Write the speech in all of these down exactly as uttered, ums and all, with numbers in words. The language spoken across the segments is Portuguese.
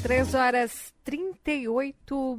três horas e trinta e oito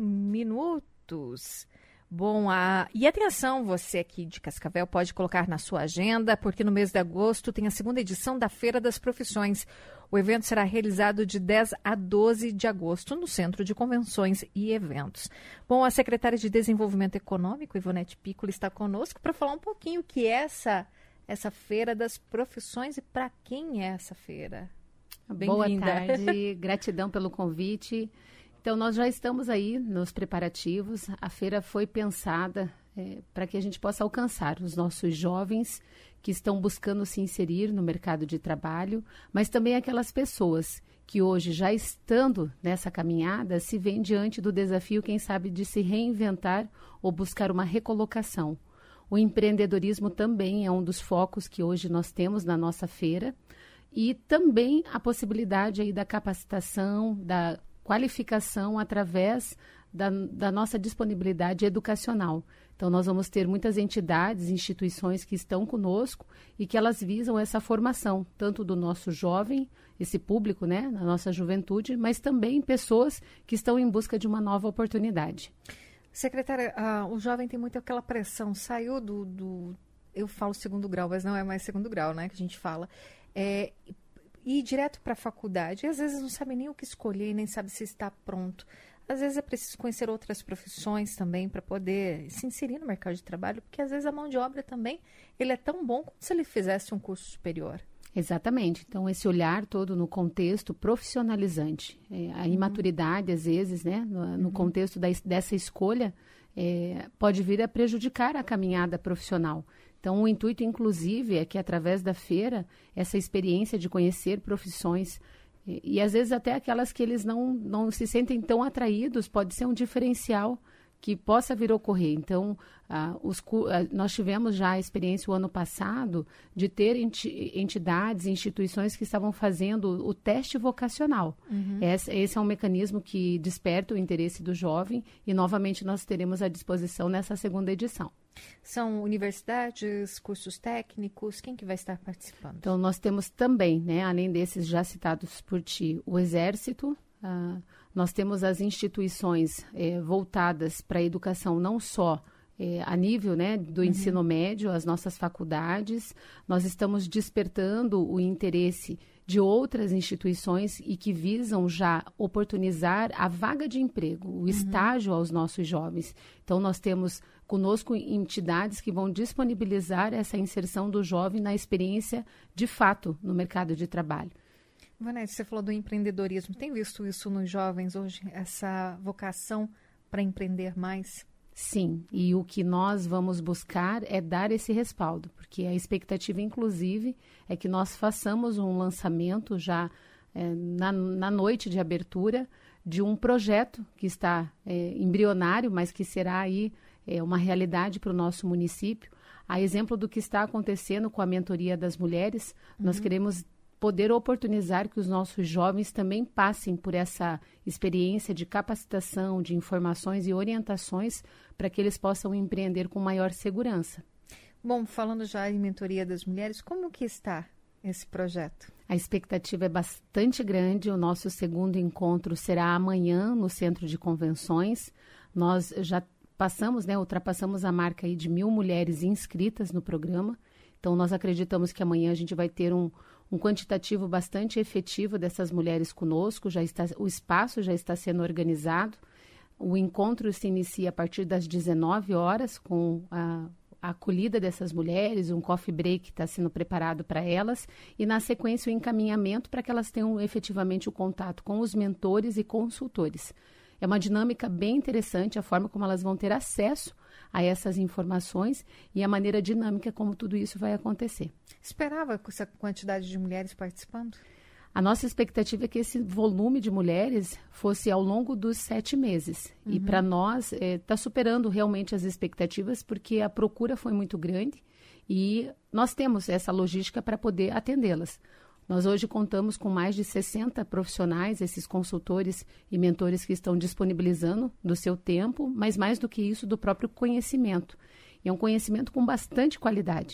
minutos. Bom, a... e atenção, você aqui de Cascavel pode colocar na sua agenda, porque no mês de agosto tem a segunda edição da Feira das Profissões. O evento será realizado de dez a doze de agosto no Centro de Convenções e Eventos. Bom, a secretária de Desenvolvimento Econômico, Ivonete Piccoli, está conosco para falar um pouquinho o que é essa, essa Feira das Profissões e para quem é essa feira. Boa tarde, gratidão pelo convite. Então, nós já estamos aí nos preparativos. A feira foi pensada é, para que a gente possa alcançar os nossos jovens que estão buscando se inserir no mercado de trabalho, mas também aquelas pessoas que hoje, já estando nessa caminhada, se veem diante do desafio, quem sabe, de se reinventar ou buscar uma recolocação. O empreendedorismo também é um dos focos que hoje nós temos na nossa feira e também a possibilidade aí da capacitação, da qualificação através da, da nossa disponibilidade educacional. Então, nós vamos ter muitas entidades, instituições que estão conosco e que elas visam essa formação, tanto do nosso jovem, esse público, né, na nossa juventude, mas também pessoas que estão em busca de uma nova oportunidade. Secretária, uh, o jovem tem muito aquela pressão, saiu do, do, eu falo segundo grau, mas não é mais segundo grau, né, que a gente fala, é... ir direto para a faculdade, e às vezes não sabe nem o que escolher, nem sabe se está pronto. Às vezes é preciso conhecer outras profissões também para poder se inserir no mercado de trabalho, porque às vezes a mão de obra também, ele é tão bom como se ele fizesse um curso superior. Exatamente. Então, esse olhar todo no contexto profissionalizante. É, a imaturidade, às vezes, né, no, no uhum. contexto da, dessa escolha, é, pode vir a prejudicar a caminhada profissional. Então, o intuito, inclusive, é que, através da feira, essa experiência de conhecer profissões, e, e às vezes até aquelas que eles não, não se sentem tão atraídos, pode ser um diferencial que possa vir a ocorrer. Então, ah, os, ah, nós tivemos já a experiência o ano passado de ter enti, entidades, instituições que estavam fazendo o teste vocacional. Uhum. Esse, esse é um mecanismo que desperta o interesse do jovem e, novamente, nós teremos à disposição nessa segunda edição. São universidades, cursos técnicos, quem que vai estar participando? Então, nós temos também, né, além desses já citados por ti, o Exército, ah, nós temos as instituições eh, voltadas para a educação não só eh, a nível, né, do uhum. ensino médio, as nossas faculdades, nós estamos despertando o interesse de outras instituições e que visam já oportunizar a vaga de emprego, o uhum. estágio aos nossos jovens. Então, nós temos conosco entidades que vão disponibilizar essa inserção do jovem na experiência de fato no mercado de trabalho. Ivonete, você falou do empreendedorismo. Tem visto isso nos jovens hoje, essa vocação para empreender mais? Sim, e o que nós vamos buscar é dar esse respaldo, porque a expectativa, inclusive, é que nós façamos um lançamento já é, na, na noite de abertura de um projeto que está é, embrionário, mas que será aí é, uma realidade para o nosso município. A exemplo do que está acontecendo com a mentoria das mulheres, uhum. nós queremos poder oportunizar que os nossos jovens também passem por essa experiência de capacitação, de informações e orientações para que eles possam empreender com maior segurança. Bom, falando já em mentoria das mulheres, como que está esse projeto? A expectativa é bastante grande. O nosso segundo encontro será amanhã no Centro de Convenções. Nós já passamos, né, ultrapassamos a marca aí de mil mulheres inscritas no programa. Então, nós acreditamos que amanhã a gente vai ter um um quantitativo bastante efetivo dessas mulheres conosco, já está, o espaço já está sendo organizado. O encontro se inicia a partir das dezenove horas, com a, a acolhida dessas mulheres, um coffee break que está sendo preparado para elas, e na sequência o encaminhamento para que elas tenham efetivamente o contato com os mentores e consultores. É uma dinâmica bem interessante a forma como elas vão ter acesso a essas informações e a maneira dinâmica como tudo isso vai acontecer. Esperava com essa quantidade de mulheres participando? A nossa expectativa é que esse volume de mulheres fosse ao longo dos sete meses. Uhum. E para nós está é, superando realmente as expectativas, porque a procura foi muito grande e nós temos essa logística para poder atendê-las. Nós hoje contamos com mais de sessenta profissionais, esses consultores e mentores que estão disponibilizando do seu tempo, mas mais do que isso, do próprio conhecimento. E é um conhecimento com bastante qualidade.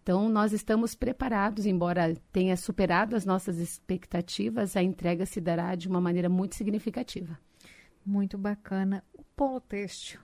Então, nós estamos preparados, embora tenha superado as nossas expectativas, a entrega se dará de uma maneira muito significativa. Muito bacana. O polo têxtil.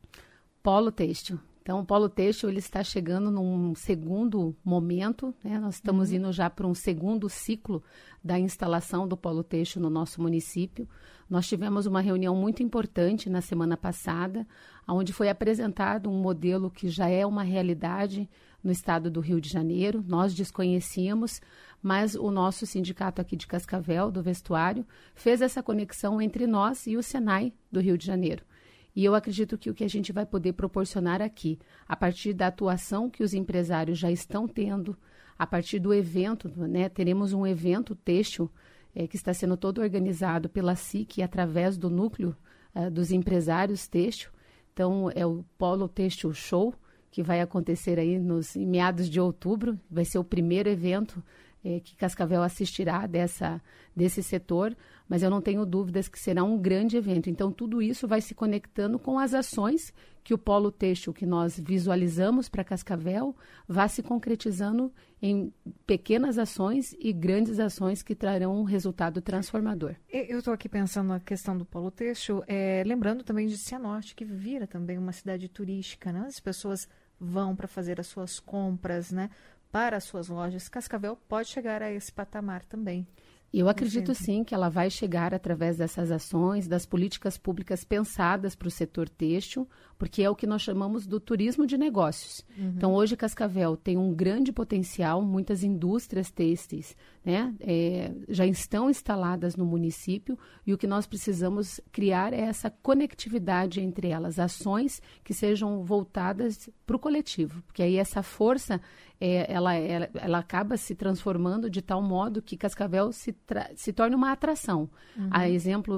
Polo têxtil. Então, o polo têxtil ele está chegando num segundo momento, né? Nós estamos uhum. indo já para um segundo ciclo da instalação do polo têxtil no nosso município. Nós tivemos uma reunião muito importante na semana passada, onde foi apresentado um modelo que já é uma realidade no estado do Rio de Janeiro. Nós desconhecíamos, mas o nosso sindicato aqui de Cascavel, do vestuário, fez essa conexão entre nós e o Senai do Rio de Janeiro. E eu acredito que o que a gente vai poder proporcionar aqui, a partir da atuação que os empresários já estão tendo, a partir do evento, né, teremos um evento têxtil é, que está sendo todo organizado pela S I C através do núcleo uh, dos empresários têxtil. Então, é o Polo Têxtil Show, que vai acontecer aí nos, em meados de outubro. Vai ser o primeiro evento é, que Cascavel assistirá dessa, desse setor, mas eu não tenho dúvidas que será um grande evento. Então, tudo isso vai se conectando com as ações que o Polo Têxtil que nós visualizamos para Cascavel vai se concretizando em pequenas ações e grandes ações que trarão um resultado transformador. Eu estou aqui pensando na questão do Polo Têxtil, é, lembrando também de Cianorte, que vira também uma cidade turística, né? As pessoas vão para fazer as suas compras, né? Para as suas lojas. Cascavel pode chegar a esse patamar também. Eu acredito sim que ela vai chegar através dessas ações, das políticas públicas pensadas para o setor têxtil, porque é o que nós chamamos do turismo de negócios. Uhum. Então, hoje Cascavel tem um grande potencial, muitas indústrias têxteis, né, é, já estão instaladas no município, e o que nós precisamos criar é essa conectividade entre elas, ações que sejam voltadas para o coletivo, porque aí essa força é, ela, ela, ela acaba se transformando de tal modo que Cascavel se, tra- se torne uma atração. Uhum. A exemplo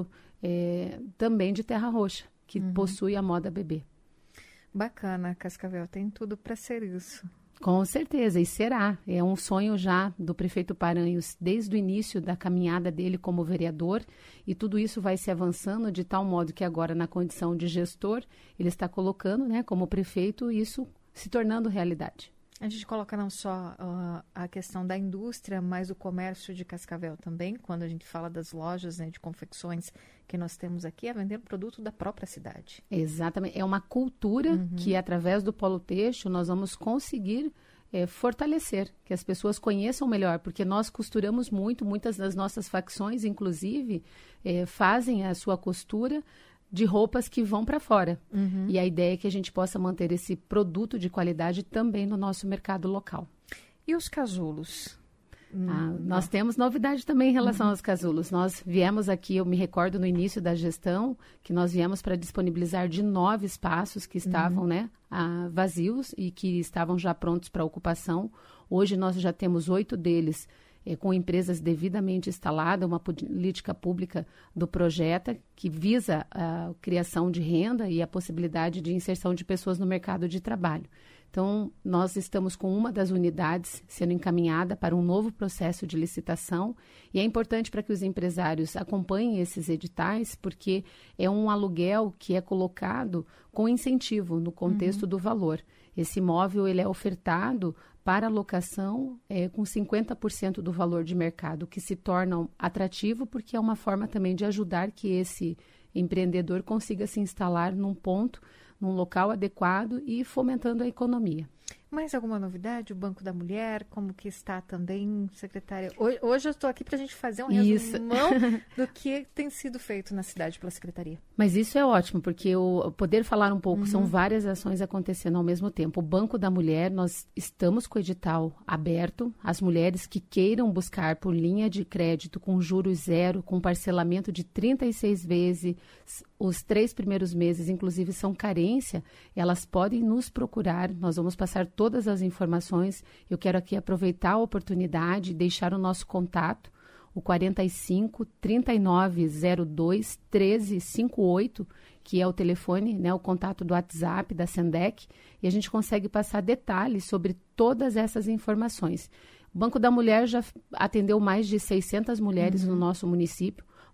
é, também de Terra Roxa, que uhum. possui a moda bebê. Bacana, Cascavel, tem tudo para ser isso. Com certeza, e será. É um sonho já do prefeito Paranhos desde o início da caminhada dele como vereador, e tudo isso vai se avançando de tal modo que agora, na condição de gestor, ele está colocando, né, como prefeito, isso se tornando realidade. A gente coloca não só uh, a questão da indústria, mas o comércio de Cascavel também, quando a gente fala das lojas, né, de confecções que nós temos aqui, é vender produto da própria cidade. Exatamente. É uma cultura uhum. que, através do Polo Têxtil, nós vamos conseguir é, fortalecer, que as pessoas conheçam melhor, porque nós costuramos muito, muitas das nossas facções, inclusive, é, fazem a sua costura de roupas que vão para fora. Uhum. E a ideia é que a gente possa manter esse produto de qualidade também no nosso mercado local. E os casulos? Ah, nós temos novidade também em relação uhum. aos casulos. Nós viemos aqui, eu me recordo no início da gestão, que nós viemos para disponibilizar de nove espaços que estavam uhum. né, ah, vazios e que estavam já prontos para ocupação. Hoje nós já temos oito deles É, com empresas devidamente instaladas, uma política pública do Projeta, que visa a criação de renda e a possibilidade de inserção de pessoas no mercado de trabalho. Então, nós estamos com uma das unidades sendo encaminhada para um novo processo de licitação, e é importante para que os empresários acompanhem esses editais, porque é um aluguel que é colocado com incentivo no contexto uhum. do valor. Esse imóvel ele é ofertado para locação é, com cinquenta por cento do valor de mercado, que se torna atrativo porque é uma forma também de ajudar que esse empreendedor consiga se instalar num ponto, num local adequado e fomentando a economia. Mais alguma novidade? O Banco da Mulher, como que está também, secretária? Hoje, hoje eu estou aqui para a gente fazer um isso. resumão do que tem sido feito na cidade pela secretaria. Mas isso é ótimo, porque o poder falar um pouco, uhum. são várias ações acontecendo ao mesmo tempo. O Banco da Mulher, nós estamos com o edital aberto. As mulheres que queiram buscar por linha de crédito com juros zero, com parcelamento de trinta e seis vezes, os três primeiros meses, inclusive, são carência, elas podem nos procurar. Nós vamos passar todas as informações. Eu quero aqui aproveitar a oportunidade e deixar o nosso contato, o quarenta e cinco, trinta e nove, zero dois, treze, cinquenta e oito, que é o telefone, né, o contato do WhatsApp da Sendec, e a gente consegue passar detalhes sobre todas essas informações. O Banco da Mulher já atendeu mais de seiscentas mulheres uhum. no nosso município,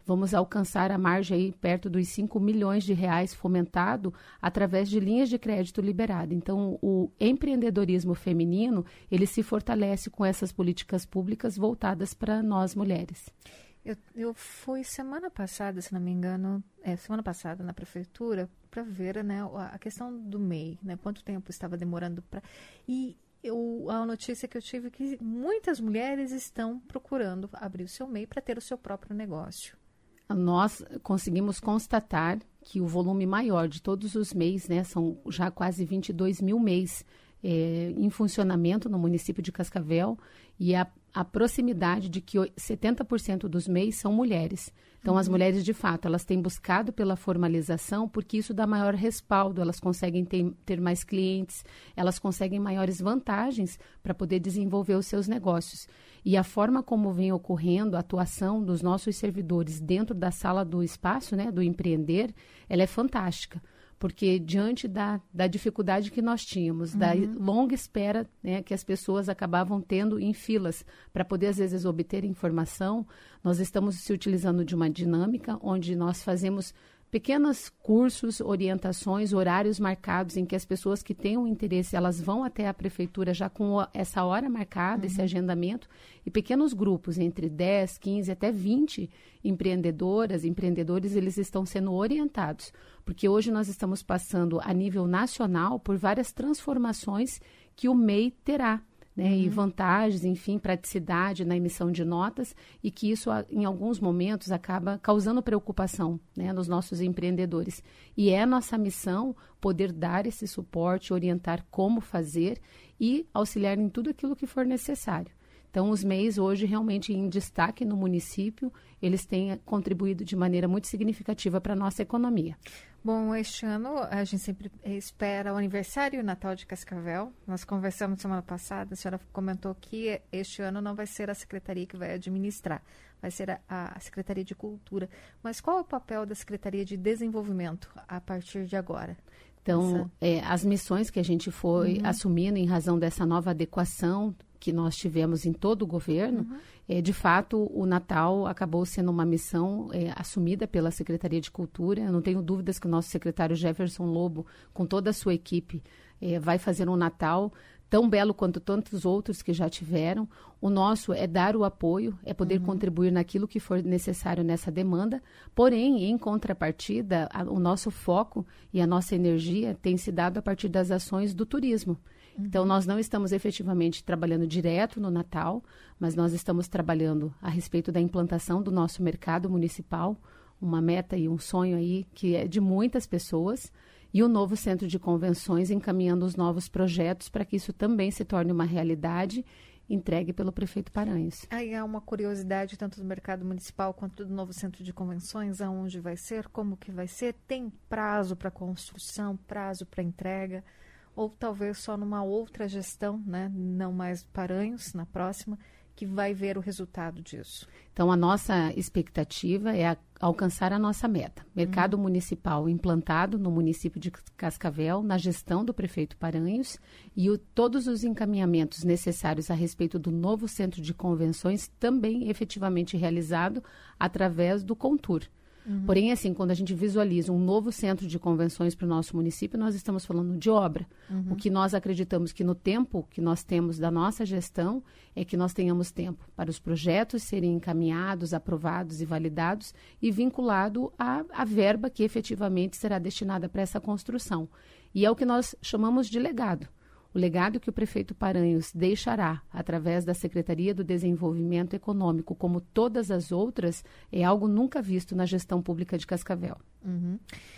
vamos alcançar a margem aí perto dos cinco milhões de reais fomentado através de linhas de crédito liberado. Então, o empreendedorismo feminino, ele se fortalece com essas políticas públicas voltadas para nós mulheres. Eu, eu fui semana passada, se não me engano, é, semana passada na prefeitura, para ver, né, a questão do M E I, né, quanto tempo estava demorando para... E eu, a notícia que eu tive é que muitas mulheres estão procurando abrir o seu M E I para ter o seu próprio negócio. Nós conseguimos constatar que o volume maior de todos os M E Is, né, são já quase vinte e dois mil M E Is é, em funcionamento no município de Cascavel, e a, a proximidade de que setenta por cento dos M E Is são mulheres. Então, uhum. as mulheres, de fato, elas têm buscado pela formalização porque isso dá maior respaldo, elas conseguem ter, ter mais clientes, elas conseguem maiores vantagens para poder desenvolver os seus negócios. E a forma como vem ocorrendo a atuação dos nossos servidores dentro da sala do espaço, né, do empreender, ela é fantástica. Porque diante da, da dificuldade que nós tínhamos, uhum. da longa espera, né, que as pessoas acabavam tendo em filas para poder, às vezes, obter informação, nós estamos se utilizando de uma dinâmica onde nós fazemos pequenos cursos, orientações, horários marcados em que as pessoas que tenham interesse, elas vão até a prefeitura já com essa hora marcada, uhum. esse agendamento, e pequenos grupos, entre dez, quinze, até vinte empreendedoras, empreendedores, eles estão sendo orientados, porque hoje nós estamos passando a nível nacional por várias transformações que o M E I terá. Né, uhum. E vantagens, enfim, praticidade na emissão de notas, e que isso, em alguns momentos, acaba causando preocupação, né, nos nossos empreendedores. E é nossa missão poder dar esse suporte, orientar como fazer e auxiliar em tudo aquilo que for necessário. Então, os M E Is hoje, realmente em destaque no município, eles têm contribuído de maneira muito significativa para a nossa economia. Bom, este ano a gente sempre espera o aniversário e o Natal de Cascavel. Nós conversamos semana passada, a senhora comentou que este ano não vai ser a secretaria que vai administrar, vai ser a, a Secretaria de Cultura. Mas qual é o papel da Secretaria de Desenvolvimento a partir de agora? Então, é, as missões que a gente foi uhum. assumindo em razão dessa nova adequação que nós tivemos em todo o governo, uhum. é, de fato, o Natal acabou sendo uma missão é, assumida pela Secretaria de Cultura. Eu não tenho dúvidas que o nosso secretário Jefferson Lobo, com toda a sua equipe, é, vai fazer um Natal tão belo quanto tantos outros que já tiveram. O nosso é dar o apoio, é poder uhum. contribuir naquilo que for necessário nessa demanda. Porém, em contrapartida, a, o nosso foco e a nossa energia tem se dado a partir das ações do turismo. Uhum. Então, nós não estamos efetivamente trabalhando direto no Natal, mas nós estamos trabalhando a respeito da implantação do nosso mercado municipal, uma meta e um sonho aí que é de muitas pessoas, e o novo centro de convenções encaminhando os novos projetos para que isso também se torne uma realidade entregue pelo prefeito Paranhos. Aí há uma curiosidade tanto do mercado municipal quanto do novo centro de convenções, aonde vai ser, como que vai ser, tem prazo para construção, prazo para entrega, ou talvez só numa outra gestão, né? Não mais Paranhos, na próxima, que vai ver o resultado disso. Então, a nossa expectativa é a, alcançar a nossa meta. Mercado uhum. municipal implantado no município de Cascavel, na gestão do prefeito Paranhos, e o, todos os encaminhamentos necessários a respeito do novo centro de convenções também efetivamente realizado através do Contur. Uhum. Porém, assim, quando a gente visualiza um novo centro de convenções para o nosso município, nós estamos falando de obra. Uhum. O que nós acreditamos que no tempo que nós temos da nossa gestão é que nós tenhamos tempo para os projetos serem encaminhados, aprovados e validados e vinculado à, à verba que efetivamente será destinada para essa construção. E é o que nós chamamos de legado. O legado que o prefeito Paranhos deixará através da Secretaria do Desenvolvimento Econômico, como todas as outras, é algo nunca visto na gestão pública de Cascavel. Uhum.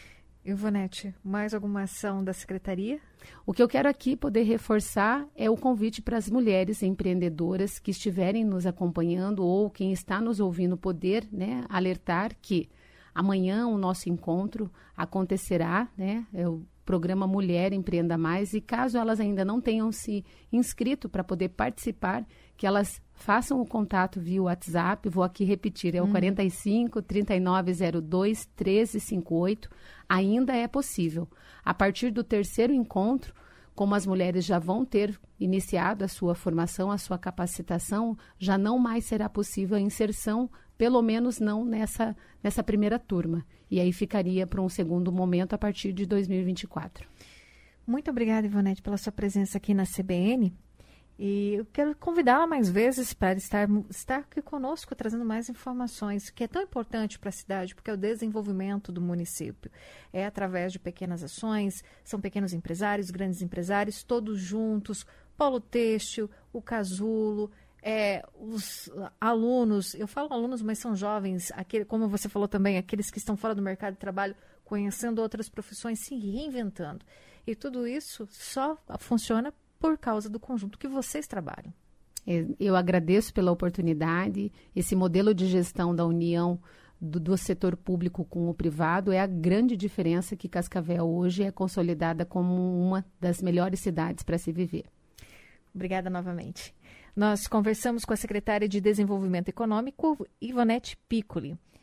Ivonete, mais alguma ação da Secretaria? O que eu quero aqui poder reforçar é o convite para as mulheres empreendedoras que estiverem nos acompanhando ou quem está nos ouvindo poder, né, alertar que amanhã o nosso encontro acontecerá, né, é o programa Mulher Empreenda Mais, e caso elas ainda não tenham se inscrito para poder participar, que elas façam o contato via WhatsApp, vou aqui repetir, é o uhum. quarenta e cinco, trinta e nove zero dois, treze cinquenta e oito, ainda é possível. A partir do terceiro encontro, como as mulheres já vão ter iniciado a sua formação, a sua capacitação, já não mais será possível a inserção pelo menos não nessa, nessa primeira turma. E aí ficaria para um segundo momento a partir de dois mil e vinte e quatro. Muito obrigada, Ivonete, pela sua presença aqui na C B N. E eu quero convidá-la mais vezes para estar, estar aqui conosco, trazendo mais informações, que é tão importante para a cidade, porque é o desenvolvimento do município. É através de pequenas ações, são pequenos empresários, grandes empresários, todos juntos, Polo Têxtil, o Casulo, é, os alunos, eu falo alunos, mas são jovens, aquele, como você falou também, aqueles que estão fora do mercado de trabalho, conhecendo outras profissões, se reinventando. E tudo isso só funciona por causa do conjunto que vocês trabalham. Eu agradeço pela oportunidade. Esse modelo de gestão da união do, do setor público com o privado é a grande diferença que Cascavel hoje é consolidada como uma das melhores cidades para se viver. Obrigada novamente. Nós conversamos com a secretária de Desenvolvimento Econômico, Ivonete Piccoli.